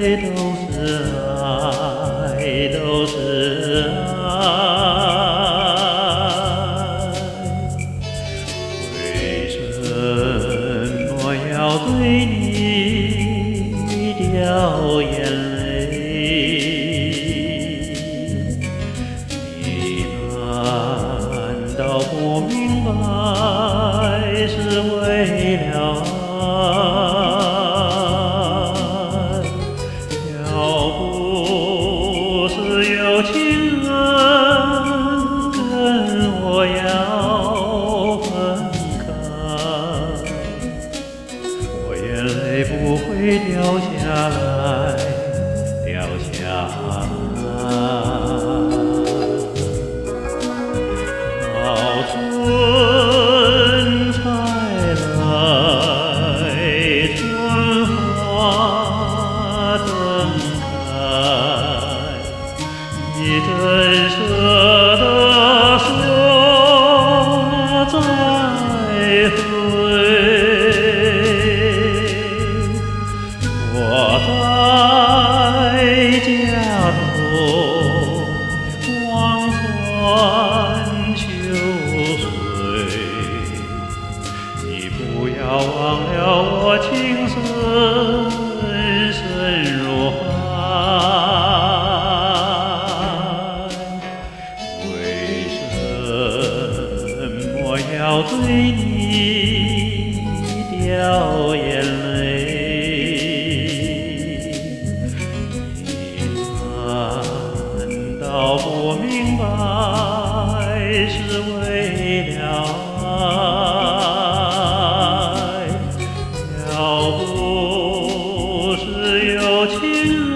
都是爱，都是爱。为什么要对你掉眼泪？你难道不明白是为了爱？要不是有情人跟我要分开，我眼泪不会掉下来，掉下来。好春才来，春花正开，你怎舍得说再会？我在家头望穿秋水，你不要忘了我情深深如海。为什么要对你掉眼泪？难道不明白是为了爱？要不是有情人